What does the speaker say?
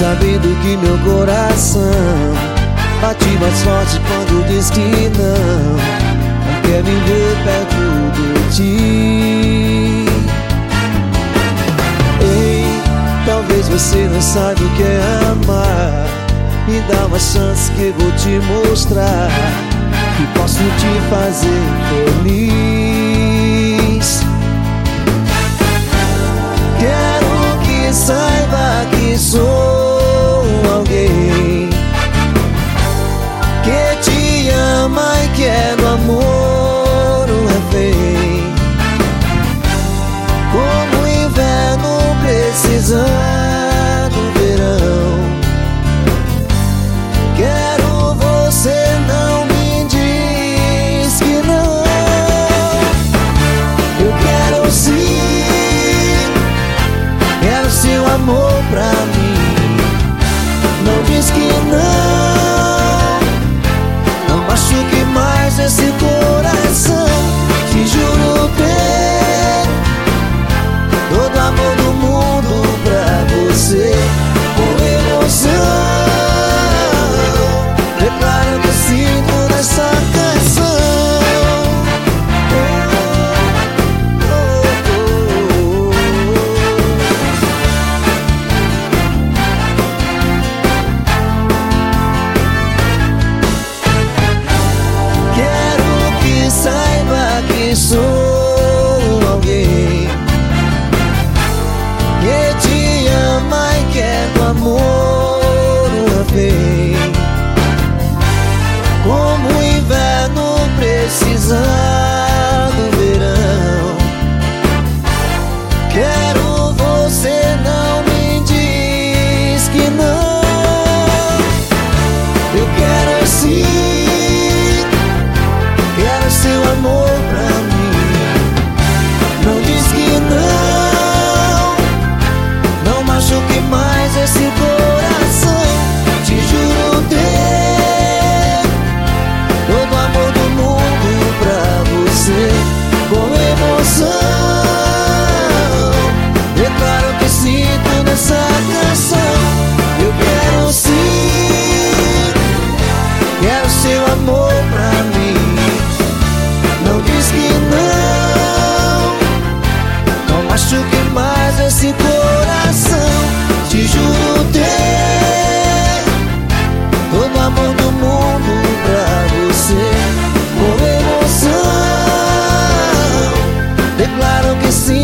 sabendo que meu coração bate mais forte quando diz que não quer me ver perto de ti. Ei, talvez você não saiba o que é amar. Me dá uma chance que eu vou te mostrar que posso te fazer feliz. Quero que saiba que sou alguém que te ama e quer no amor um refém, como o inverno precisa do verão. Quero você, não me diz que não. Eu quero sim, quero seu amor pra mim. Não diz que não machuque mais esse coração. Te juro ter todo amor do mundo pra você. Com emoção declaro que sinto nessa canção. Quero que saiba que sou alguém que te ama e quer do amor um refém, como o inverno precisa do verão. Quero você, não me diz que não. Eu quero sim, quero seu amor pra mim. Não diz que não machuque mais esse coração. Te juro ter todo amor do mundo pra você. Com emoção declaro que sinto nessa canção. Eu quero sim, quero seu amor pra mim. Não diz que não machuque mais esse coração. Te juro ter todo amor do mundo pra você. Com emoção declaro que sim.